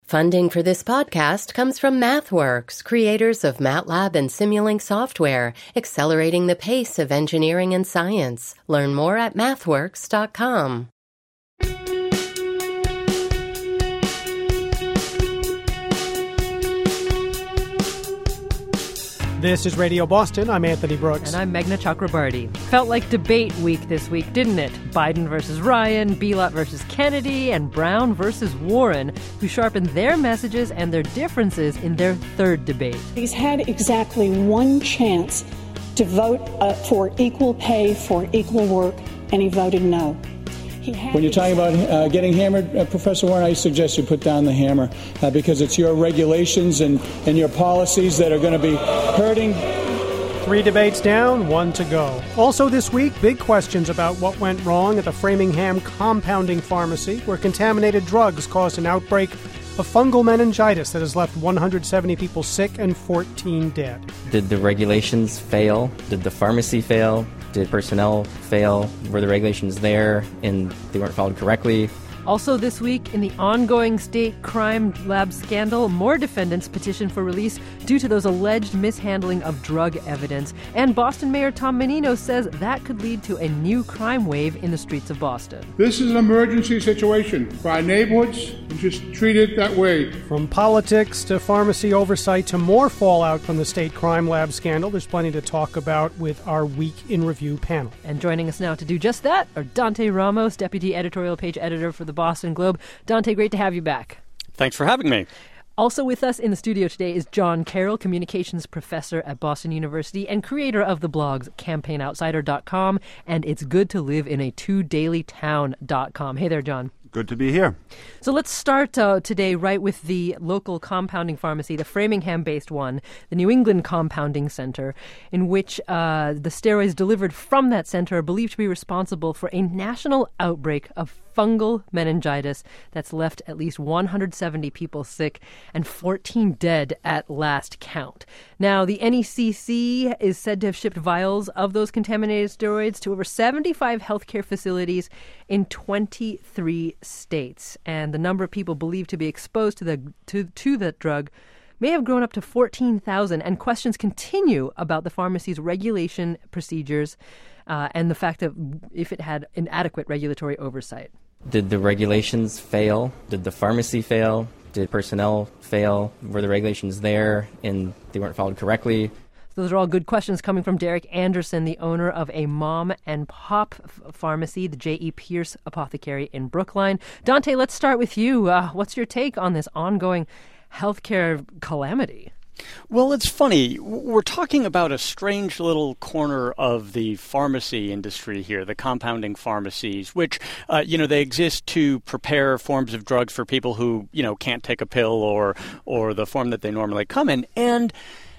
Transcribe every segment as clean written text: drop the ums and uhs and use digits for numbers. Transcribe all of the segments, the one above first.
Funding for this podcast comes from MathWorks, creators of MATLAB and Simulink software, accelerating the pace of engineering and science. Learn more at mathworks.com. This is Radio Boston. I'm Anthony Brooks. And I'm Meghna Chakrabarti. Felt like debate week this week, didn't it? Biden versus Ryan, Belot versus Kennedy, and Brown versus Warren, who sharpened their messages and their differences in their third debate. He's had exactly one chance to vote for equal pay for equal work, and he voted no. When you're talking about getting hammered, Professor Warren, I suggest you put down the hammer because it's your regulations and your policies that are going to be hurting. 3 debates down, 1 to go. Also this week, big questions about what went wrong at the Framingham Compounding Pharmacy, where contaminated drugs caused an outbreak of fungal meningitis that has left 170 people sick and 14 dead. Did the regulations fail? Did the pharmacy fail? Did personnel fail? Were the regulations there and they weren't followed correctly? Also this week, in the ongoing state crime lab scandal, more defendants petitioned for release due to those alleged mishandling of drug evidence. And Boston Mayor Tom Menino says that could lead to a new crime wave in the streets of Boston. This is an emergency situation for our neighborhoods. We just treat it that way. From politics to pharmacy oversight to more fallout from the state crime lab scandal, there's plenty to talk about with our Week in Review panel. And joining us now to do just that are Dante Ramos, Deputy Editorial Page Editor for the Boston Globe. Dante, great to have you back. Thanks for having me. Also with us in the studio today is John Carroll, Communications Professor at Boston University and creator of the blogs CampaignOutsider.com and It's Good to Live in a TwoDailyTown.com. Hey there, John. Good to be here. So let's start today right with the local compounding pharmacy, the Framingham-based one, the New England Compounding Center, in which the steroids delivered from that center are believed to be responsible for a national outbreak of fungal meningitis that's left at least 170 people sick and 14 dead at last count. Now, the NECC is said to have shipped vials of those contaminated steroids to over 75 healthcare facilities in 23 states. And the number of people believed to be exposed to that drug may have grown up to 14,000, and questions continue about the pharmacy's regulation procedures and the fact that if it had inadequate regulatory oversight. Did the regulations fail? Did the pharmacy fail? Did personnel fail? Were the regulations there and they weren't followed correctly? Those are all good questions coming from Derek Anderson, the owner of a mom and pop pharmacy, the J.E. Pierce Apothecary in Brookline. Dante, let's start with you. What's your take on this ongoing healthcare calamity? Well, it's funny. We're talking about a strange little corner of the pharmacy industry here, the compounding pharmacies, which, they exist to prepare forms of drugs for people who, can't take a pill or the form that they normally come in. And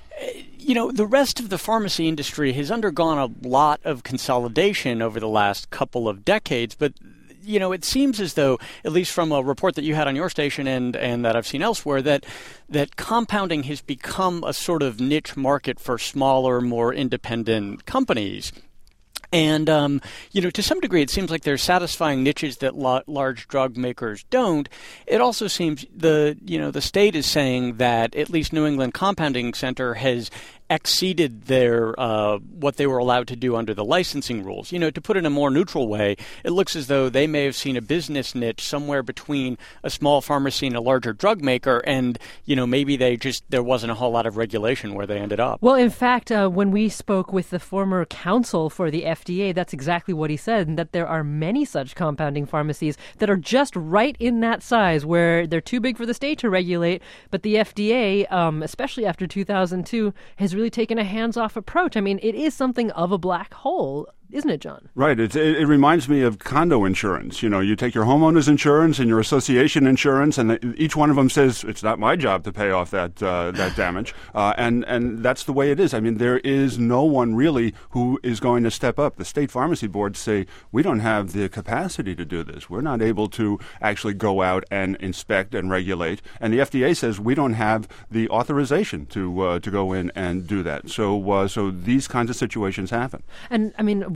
the rest of the pharmacy industry has undergone a lot of consolidation over the last couple of decades, but it seems as though, at least from a report that you had on your station and that I've seen elsewhere, that compounding has become a sort of niche market for smaller, more independent companies. And, to some degree, it seems like they're satisfying niches that large drug makers don't. It also seems the state is saying that at least New England Compounding Center has exceeded their what they were allowed to do under the licensing rules. To put it in a more neutral way, it looks as though they may have seen a business niche somewhere between a small pharmacy and a larger drug maker, and maybe there wasn't a whole lot of regulation where they ended up. Well, in fact, when we spoke with the former counsel for the FDA, that's exactly what he said, and that there are many such compounding pharmacies that are just right in that size where they're too big for the state to regulate, but the FDA, especially after 2002, has really taken a hands-off approach. I mean, it is something of a black hole, isn't it, John? Right. It reminds me of condo insurance. You take your homeowner's insurance and your association insurance, and each one of them says, it's not my job to pay off that damage. And that's the way it is. I mean, there is no one really who is going to step up. The state pharmacy boards say, we don't have the capacity to do this. We're not able to actually go out and inspect and regulate. And the FDA says we don't have the authorization to go in and do that. So these kinds of situations happen. And, I mean,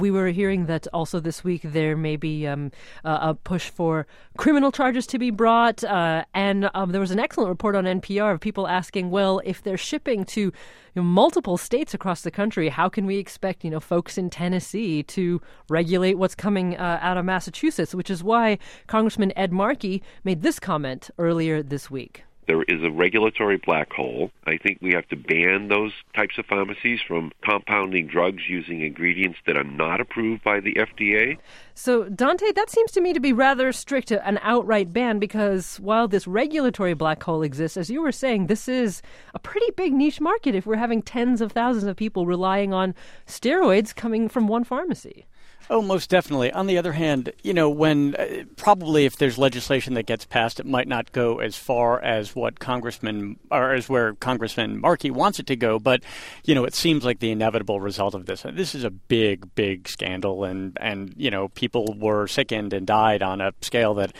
We were hearing that also this week there may be a push for criminal charges to be brought. And there was an excellent report on NPR of people asking, well, if they're shipping to multiple states across the country, how can we expect, folks in Tennessee to regulate what's coming out of Massachusetts? Which is why Congressman Ed Markey made this comment earlier this week. There is a regulatory black hole. I think we have to ban those types of pharmacies from compounding drugs using ingredients that are not approved by the FDA. So, Dante, that seems to me to be rather strict, an outright ban, because while this regulatory black hole exists, as you were saying, this is a pretty big niche market if we're having tens of thousands of people relying on steroids coming from one pharmacy. Oh, most definitely. On the other hand, when probably if there's legislation that gets passed, it might not go as far as what where Congressman Markey wants it to go. But, it seems like the inevitable result of this. This is a big, big scandal, and people were sickened and died on a scale that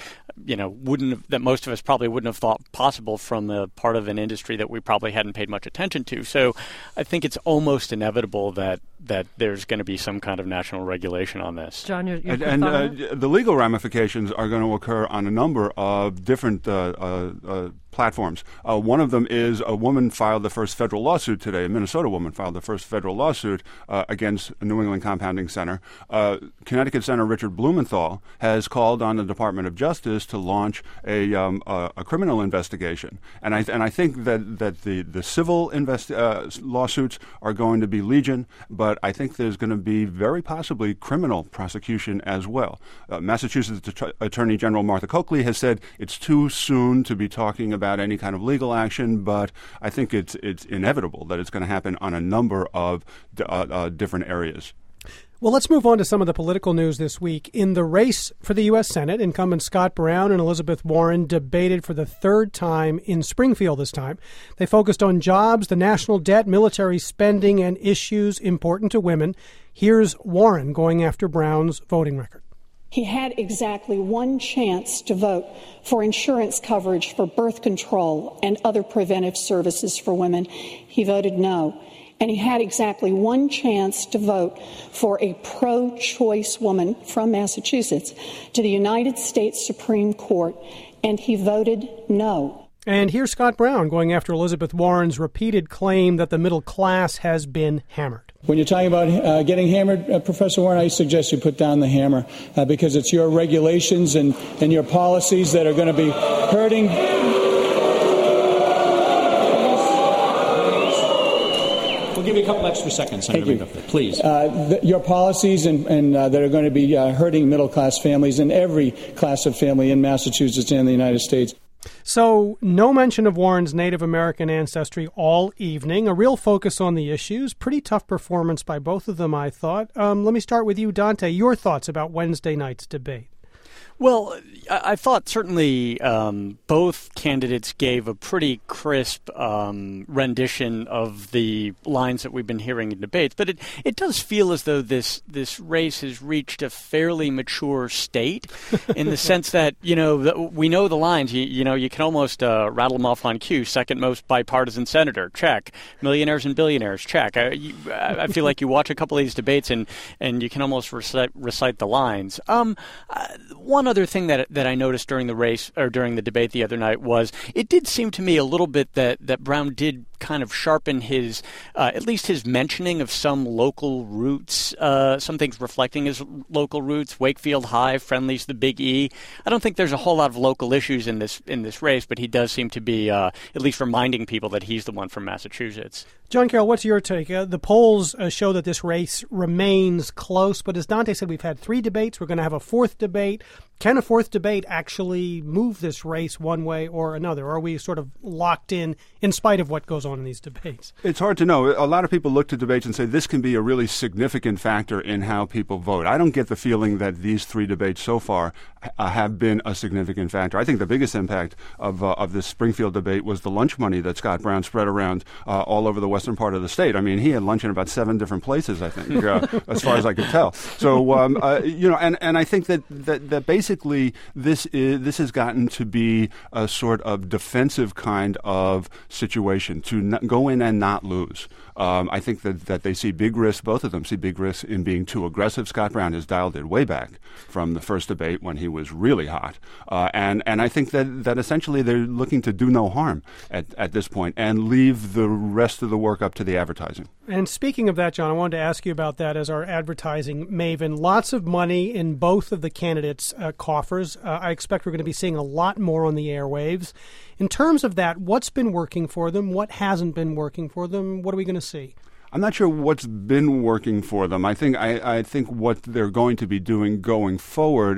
that most of us probably wouldn't have thought possible from a part of an industry that we probably hadn't paid much attention to. So I think it's almost inevitable that there's going to be some kind of national regulation on this. John, the legal ramifications are going to occur on a number of different platforms. One of them is a woman filed the first federal lawsuit today. A Minnesota woman filed the first federal lawsuit against New England Compounding Center. Connecticut Senator Richard Blumenthal has called on the Department of Justice to launch a criminal investigation. And I think that the civil lawsuits are going to be legion, but I think there's going to be very possibly criminal prosecution as well. Massachusetts Attorney General Martha Coakley has said it's too soon to be talking about any kind of legal action, but I think it's inevitable that it's going to happen on a number of different areas. Well, let's move on to some of the political news this week. In the race for the U.S. Senate, incumbent Scott Brown and Elizabeth Warren debated for the third time in Springfield this time. They focused on jobs, the national debt, military spending, and issues important to women. Here's Warren going after Brown's voting record. He had exactly one chance to vote for insurance coverage for birth control and other preventive services for women. He voted no. And he had exactly one chance to vote for a pro-choice woman from Massachusetts to the United States Supreme Court, and he voted no. And here's Scott Brown going after Elizabeth Warren's repeated claim that the middle class has been hammered. When you're talking about getting hammered, Professor Warren, I suggest you put down the hammer because it's your regulations and your policies that are going to be hurting. We'll give you a couple extra seconds, Senator McDuffie. Please. Your policies and that are going to be hurting middle-class families and every class of family in Massachusetts and the United States. So no mention of Warren's Native American ancestry all evening. A real focus on the issues. Pretty tough performance by both of them, I thought. Let me start with you, Dante. Your thoughts about Wednesday night's debate. Well, I thought certainly both candidates gave a pretty crisp rendition of the lines that we've been hearing in debates. But it does feel as though this race has reached a fairly mature state in the sense that, we know the lines. You can almost rattle them off on cue. Second most bipartisan senator, check. Millionaires and billionaires, check. I feel like you watch a couple of these debates and you can almost recite the lines. One other thing that I noticed during the race or during the debate the other night was it did seem to me a little bit that Brown did kind of sharpen his, at least his mentioning of some local roots, some things reflecting his local roots, Wakefield High, Friendly's the Big E. I don't think there's a whole lot of local issues in this race, but he does seem to be at least reminding people that he's the one from Massachusetts. John Carroll, what's your take? The polls show that this race remains close, but as Dante said, we've had 3 debates. We're going to have a 4th debate. Can a 4th debate actually move this race one way or another? Or are we sort of locked in spite of what goes on in these debates? It's hard to know. A lot of people look to debates and say this can be a really significant factor in how people vote. I don't get the feeling that these 3 debates so far have been a significant factor. I think the biggest impact of this Springfield debate was the lunch money that Scott Brown spread around all over the western part of the state. I mean, he had lunch in about 7 different places, I think, as far as I could tell. So, and I think that basically this has gotten to be a sort of defensive kind of situation to go in and not lose. I think that they see big risks, both of them see big risks in being too aggressive. Scott Brown has dialed it way back from the first debate when he was really hot. And I think that essentially they're looking to do no harm at this point and leave the rest of the work up to the advertising. And speaking of that, John, I wanted to ask you about that as our advertising maven. Lots of money in both of the candidates' coffers. I expect we're going to be seeing a lot more on the airwaves. In terms of that, what's been working for them? What hasn't been working for them? What are we going to see? I'm not sure what's been working for them. I think what they're going to be doing going forward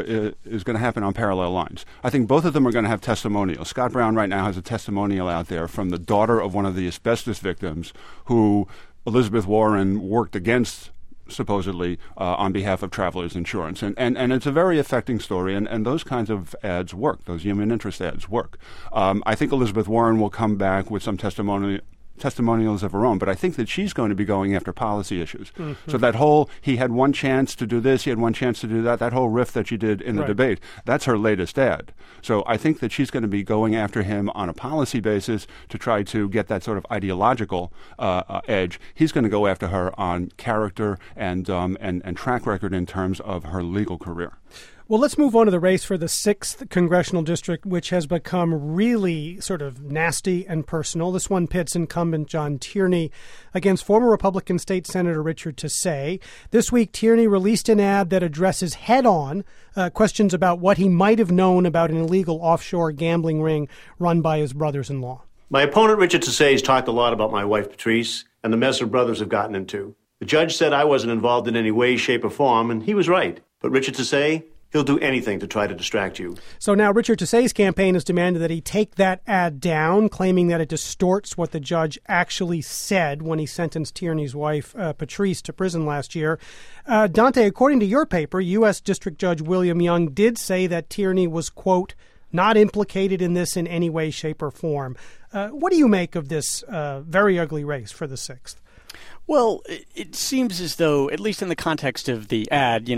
is going to happen on parallel lines. I think both of them are going to have testimonials. Scott Brown right now has a testimonial out there from the daughter of one of the asbestos victims who Elizabeth Warren worked against, supposedly, on behalf of Travelers Insurance. And it's a very affecting story, and those kinds of ads work. Those human interest ads work. I think Elizabeth Warren will come back with some testimonials of her own, but I think that she's going to be going after policy issues. Mm-hmm. So that whole, he had one chance to do this, he had one chance to do that whole riff that she did in the debate, that's her latest ad. So I think that she's going to be going after him on a policy basis to try to get that sort of ideological edge. He's going to go after her on character and track record in terms of her legal career. Well, let's move on to the race for the 6th congressional district, which has become really sort of nasty and personal. This one pits incumbent John Tierney against former Republican State Senator Richard Tassé. This week, Tierney released an ad that addresses head-on questions about what he might have known about an illegal offshore gambling ring run by his brothers-in-law. My opponent, Richard Tassé, has talked a lot about my wife, Patrice, and the mess her brothers have gotten into. The judge said I wasn't involved in any way, shape, or form, and he was right. But Richard Tassé, he'll do anything to try to distract you. So now Richard Tassé's campaign has demanded that he take that ad down, claiming that it distorts what the judge actually said when he sentenced Tierney's wife, Patrice, to prison last year. Dante, according to your paper, U.S. District Judge William Young did say that Tierney was, quote, not implicated in this in any way, shape, or form. What do you make of this very ugly race for the 6th? Well, it seems as though, at least in the context of the ad,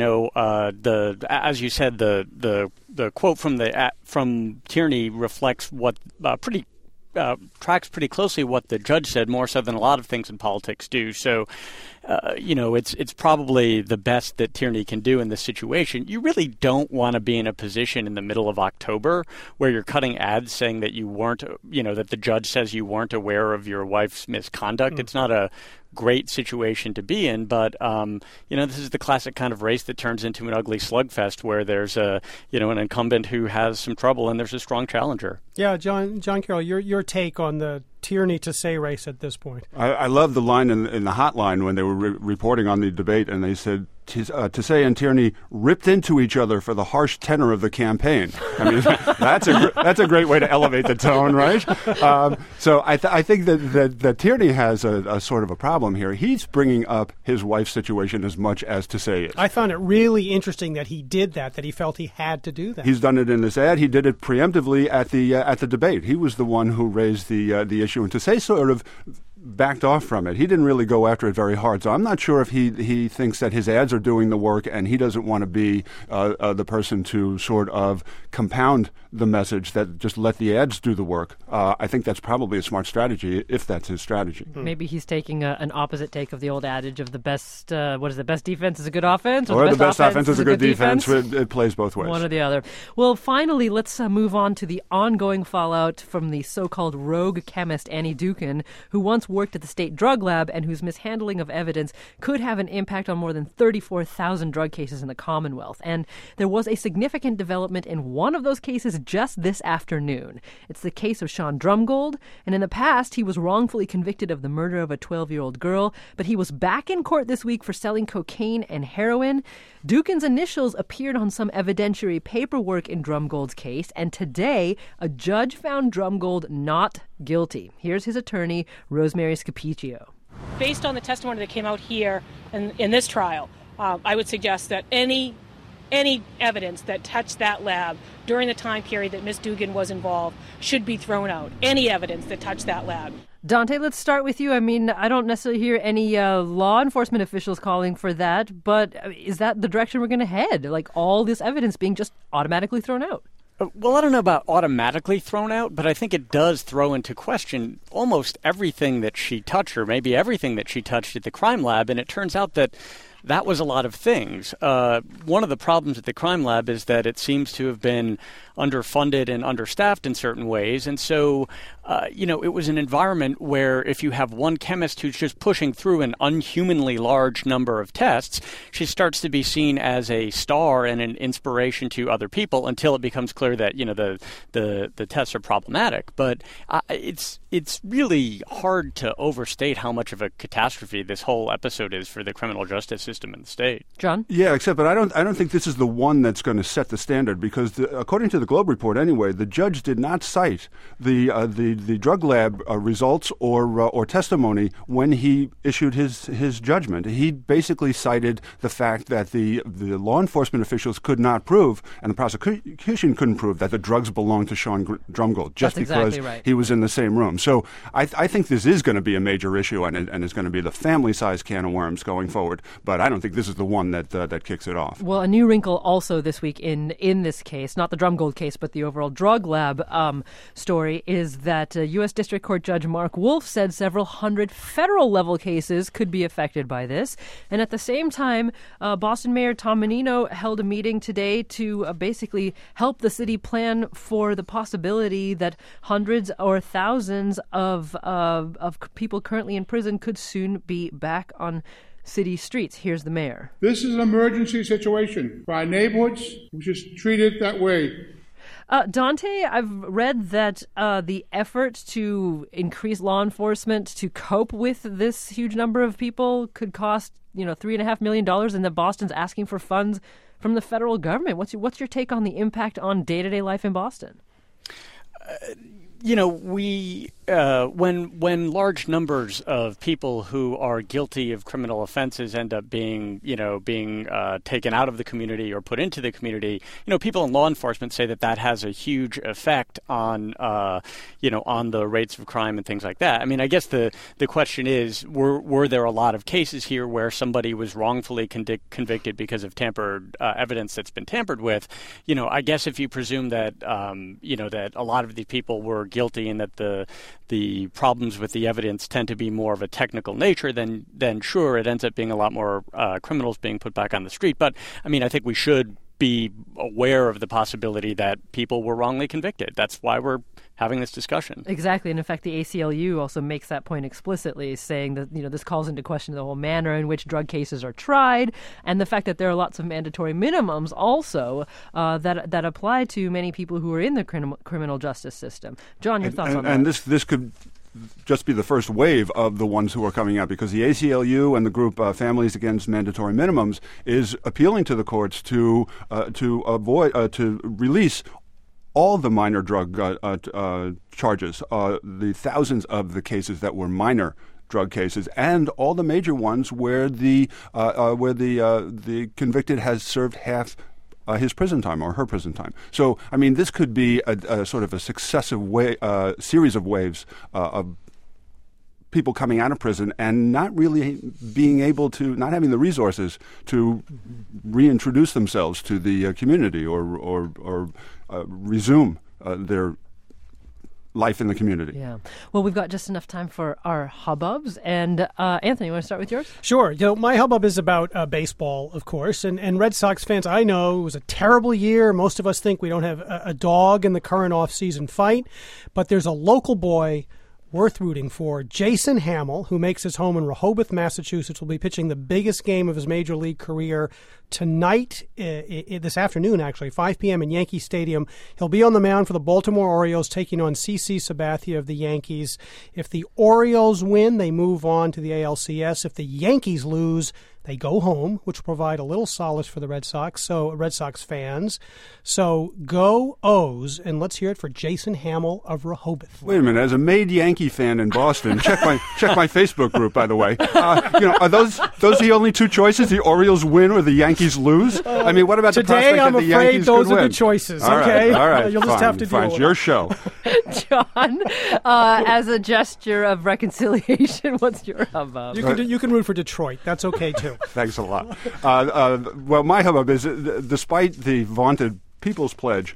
as you said, the quote from Tierney reflects what tracks pretty closely what the judge said, more so than a lot of things in politics do. So, it's probably the best that Tierney can do in this situation. You really don't want to be in a position in the middle of October where you're cutting ads saying that you weren't, that the judge says you weren't aware of your wife's misconduct. It's not a great situation to be in, but this is the classic kind of race that turns into an ugly slugfest where there's an incumbent who has some trouble and there's a strong challenger. Yeah, John Carroll, your take on the Tierney Tassé race at this point. I love the line in the hotline when they were reporting on the debate, and they said Tassé and Tierney ripped into each other for the harsh tenor of the campaign. I mean, that's a great way to elevate the tone, right? So I think that Tierney has a sort of a problem here. He's bringing up his wife's situation as much as Tassé is. I found it really interesting that he did that he felt he had to do that. He's done it in this ad. He did it preemptively at the debate. He was the one who raised the issue, and Tassé sort of backed off from it. He didn't really go after it very hard. So I'm not sure if he thinks that his ads are doing the work and he doesn't want to be the person to sort of compound the message, that just let the ads do the work. I think that's probably a smart strategy if that's his strategy. Maybe he's taking an opposite take of the old adage of the best, the best defense is a good offense? Or the best offense is a good defense. It plays both ways. One or the other. Well, finally, let's move on to the ongoing fallout from the so-called rogue chemist Annie Dookhan, who once worked at the state drug lab and whose mishandling of evidence could have an impact on more than 34,000 drug cases in the Commonwealth. And there was a significant development in one of those cases just this afternoon. It's the case of Sean Drumgold, and in the past he was wrongfully convicted of the murder of a 12-year-old girl, but he was back in court this week for selling cocaine and heroin. Dookhan's initials appeared on some evidentiary paperwork in Drumgold's case, and today a judge found Drumgold not guilty. Here's his attorney, Rosemary Scapiccio. Based on the testimony that came out here in this trial, I would suggest that any evidence that touched that lab during the time period that Ms. Dookhan was involved should be thrown out. Any evidence that touched that lab. Dante, let's start with you. I mean, I don't necessarily hear any law enforcement officials calling for that, but is that the direction we're going to head? Like all this evidence being just automatically thrown out? Well, I don't know about automatically thrown out, but I think it does throw into question almost everything that she touched, or maybe everything that she touched at the crime lab. And it turns out that was a lot of things. One of the problems at the crime lab is that it seems to have been underfunded and understaffed in certain ways. And so, it was an environment where if you have one chemist who's just pushing through an unhumanly large number of tests, she starts to be seen as a star and an inspiration to other people until it becomes clear that, the tests are problematic. But it's really hard to overstate how much of a catastrophe this whole episode is for the criminal justice system in the state. John? Yeah, but I don't think this is the one that's going to set the standard, because according to the Globe report anyway, the judge did not cite the drug lab results or testimony when he issued his judgment. He basically cited the fact that the law enforcement officials could not prove, and the prosecution couldn't prove, that the drugs belonged to Sean Drumgold just because he was in the same room. So I think this is going to be a major issue, and it's going to be the family-sized can of worms going forward. But I don't think this is the one that kicks it off. Well, a new wrinkle also this week in this case, not the Drumgold case, but the overall drug lab story, is that U.S. District Court Judge Mark Wolf said several hundred federal-level cases could be affected by this. And at the same time, Boston Mayor Tom Menino held a meeting today to basically help the city plan for the possibility that hundreds or thousands of people currently in prison could soon be back on city streets. Here's the mayor. This is an emergency situation for our neighborhoods. We should treat it that way. Dante, I've read that the effort to increase law enforcement to cope with this huge number of people could cost, $3.5 million, and that Boston's asking for funds from the federal government. What's your take on the impact on day-to-day life in Boston? When large numbers of people who are guilty of criminal offenses end up being taken out of the community or put into the community, people in law enforcement say that has a huge effect on the rates of crime and things like that. I mean, I guess the question is, were there a lot of cases here where somebody was wrongfully convicted because of tampered evidence that's been tampered with? I guess if you presume that that a lot of the people were guilty and that the problems with the evidence tend to be more of a technical nature, then sure, it ends up being a lot more criminals being put back on the street. But I mean, I think we should be aware of the possibility that people were wrongly convicted. That's why we're having this discussion. Exactly. And in fact, the ACLU also makes that point explicitly, saying that, this calls into question the whole manner in which drug cases are tried, and the fact that there are lots of mandatory minimums also that apply to many people who are in the criminal justice system. John, your thoughts on that? And this could just be the first wave of the ones who are coming out, because the ACLU and the group Families Against Mandatory Minimums is appealing to the courts to release all the minor drug charges, the thousands of the cases that were minor drug cases, and all the major ones where the convicted has served half his prison time or her prison time. So, I mean, this could be a sort of a successive series of waves of people coming out of prison and not really being able to, not having the resources to reintroduce themselves to the community or resume their life in the community. Yeah. Well, we've got just enough time for our hubbubs. And Anthony, you want to start with yours? Sure. My hubbub is about baseball, of course. And Red Sox fans, I know it was a terrible year. Most of us think we don't have a dog in the current off-season fight. But there's a local boy worth rooting for. Jason Hamill, who makes his home in Rehoboth, Massachusetts, will be pitching the biggest game of his major league career tonight, this afternoon, actually, 5 p.m. in Yankee Stadium. He'll be on the mound for the Baltimore Orioles, taking on CC Sabathia of the Yankees. If the Orioles win, they move on to the ALCS. If the Yankees lose, they go home, which will provide a little solace for the Red Sox fans. So go O's, and let's hear it for Jason Hamill of Rehoboth. Wait a minute. As a made Yankee fan in Boston, check my Facebook group, by the way. Are those the only two choices? The Orioles win or the Yankees lose? I mean, what about the prospect that the Yankees could win? Today, I'm afraid those are the choices. Okay, all right. You'll just have to deal with it. It's your show. John, as a gesture of reconciliation, what's your hubbub? You can root for Detroit. That's okay too. Thanks a lot. Well, my hubbub is, despite the vaunted People's Pledge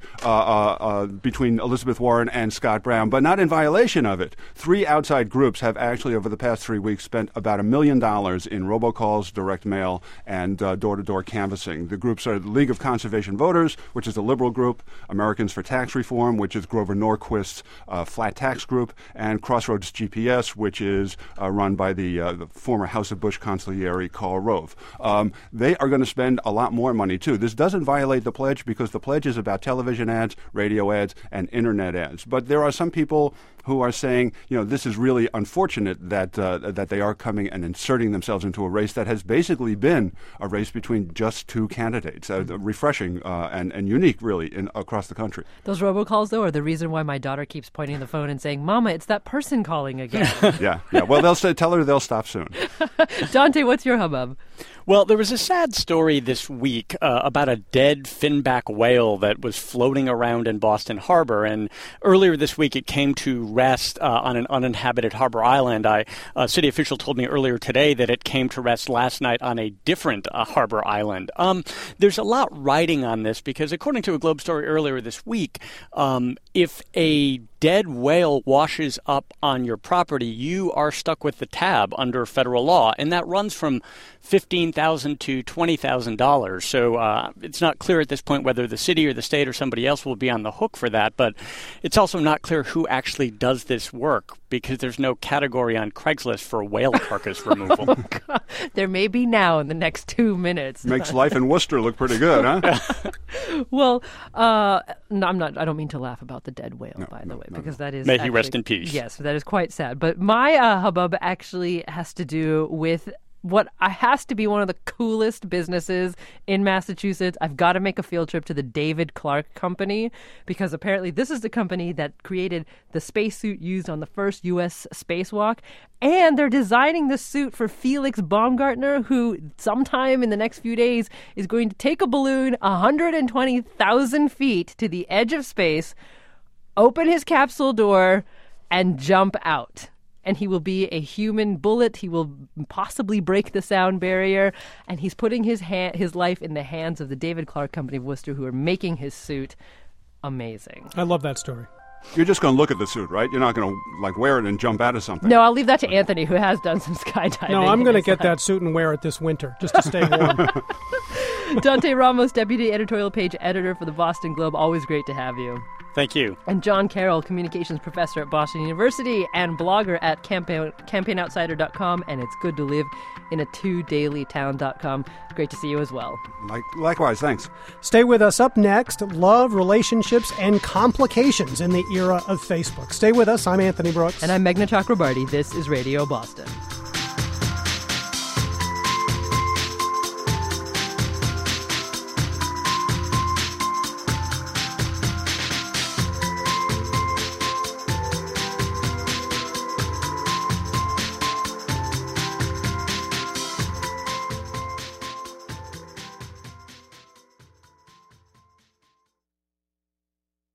between Elizabeth Warren and Scott Brown, but not in violation of it. 3 outside groups have actually, over the past 3 weeks, spent about $1 million in robocalls, direct mail, and door-to-door canvassing. The groups are the League of Conservation Voters, which is a liberal group, Americans for Tax Reform, which is Grover Norquist's flat tax group, and Crossroads GPS, which is run by the former House of Bush consigliere Karl Rove. They are going to spend a lot more money, too. This doesn't violate the pledge because the pledge is about television ads, radio ads, and internet ads. But there are some people who are saying, this is really unfortunate that they are coming and inserting themselves into a race that has basically been a race between just 2 candidates, refreshing and unique, really, across the country. Those robocalls, though, are the reason why my daughter keeps pointing the phone and saying, Mama, it's that person calling again. Yeah. Well, tell her they'll stop soon. Dante, what's your hubbub? Well, there was a sad story this week about a dead finback whale that was floating around in Boston Harbor. And earlier this week, it came to rest on an uninhabited harbor island. A city official told me earlier today that it came to rest last night on a different harbor island. There's a lot riding on this because, according to a Globe story earlier this week, if a dead whale washes up on your property, you are stuck with the tab under federal law, and that runs from $15,000 to $20,000. So it's not clear at this point whether the city or the state or somebody else will be on the hook for that, but it's also not clear who actually does this work because there's no category on Craigslist for whale carcass removal. Oh, God. There may be now in the next 2 minutes. Makes life in Worcester look pretty good, huh? Well, no, I don't mean to laugh about the dead whale, by the way, because that is May he rest in peace. Yes, that is quite sad. But my hubbub actually has to do with what has to be one of the coolest businesses in Massachusetts. I've got to make a field trip to the David Clark Company because apparently this is the company that created the spacesuit used on the first U.S. spacewalk. And they're designing the suit for Felix Baumgartner, who sometime in the next few days is going to take a balloon 120,000 feet to the edge of space, open his capsule door, and jump out. And he will be a human bullet. He will possibly break the sound barrier. And he's putting his life in the hands of the David Clark Company of Worcester, who are making his suit amazing. I love that story. You're just going to look at the suit, right? You're not going to wear it and jump out of something. No, I'll leave that to Anthony, who has done some skydiving. No, I'm going to get that suit and wear it this winter just to stay warm. Dante Ramos, Deputy Editorial Page Editor for the Boston Globe. Always great to have you. Thank you. And John Carroll, Communications Professor at Boston University and blogger at campaignoutsider.com. And it's good to live in a 2dailytown.com. Great to see you as well. Likewise, thanks. Stay with us. Up next, love, relationships, and complications in the era of Facebook. Stay with us. I'm Anthony Brooks. And I'm Meghna Chakrabarty. This is Radio Boston.